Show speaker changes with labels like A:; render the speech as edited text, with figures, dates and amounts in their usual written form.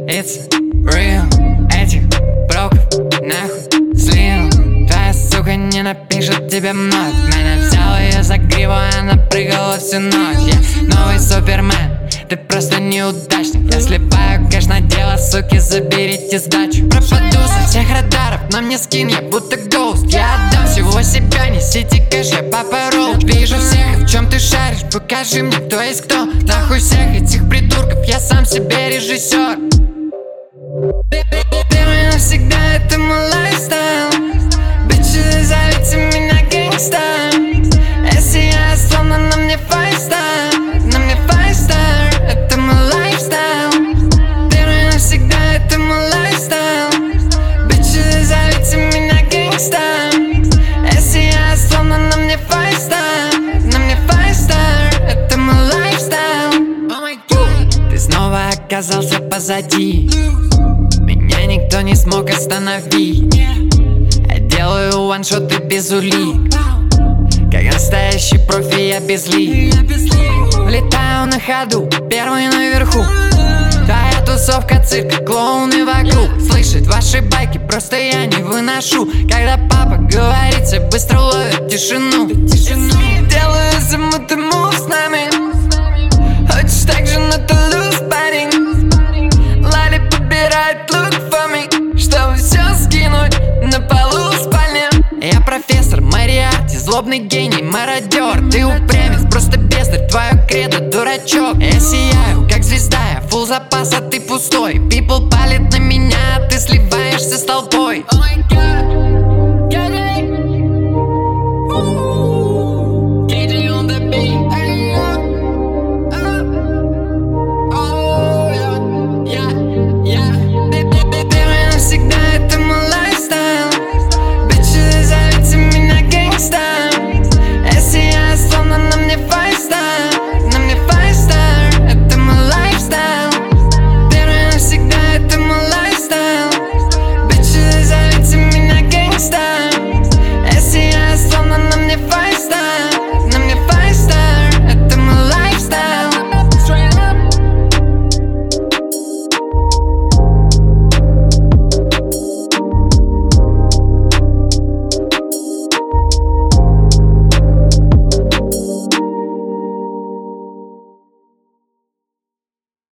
A: It's real. Этих броков нахуй слил. Твоя сука не напишет тебе мат. Меня взял ее за гриву, она прыгала всю ночь. Я новый супермен, ты просто неудачник. Я сливаю кэш на дело, суки, заберите сдачу. Пропаду со всех радаров, на мне скин, я будто гоуст. Я отдам всего себя, несите кэш, я папа роуч. Вижу всех, в чем ты шаришь, покажи мне, кто есть кто. Нахуй всех этих придурков, я сам себе режиссер. Первый навсегда, это мой лайфстайл. Бичи, зовите меня гэнгстер. Если я словно на мне файстар, на мне файстар, это мой лайфстайл. Первый навсегда, это мой лайфстайл. Бичи, зовите меня гэнгстер. Если я словно на мне файстар, на мне файстар, это мой лайфстайл. Ты снова оказался позади, меня никто не смог остановить. Я делаю ваншоты без улик, как настоящий профи, я безлик. Влетаю на ходу, первый наверху. Твоя тусовка цирк, клоуны вокруг. Слышать ваши байки просто я не выношу. Когда папа говорит, все быстро ловят тишину. Делаю замуты мув с нами. Хочешь так же на Тулуз, парень? Лали подбирает лук for me, чтобы все скинуть на полу в спальне. Я профессор Мариарти, злобный гений, мародер. Ты упрямец, просто бездарь, твое кредо дурачок. Я сияю, как звезда, я фулл запас, а ты пустой. People палит на меня, а ты сливаешься с толпой.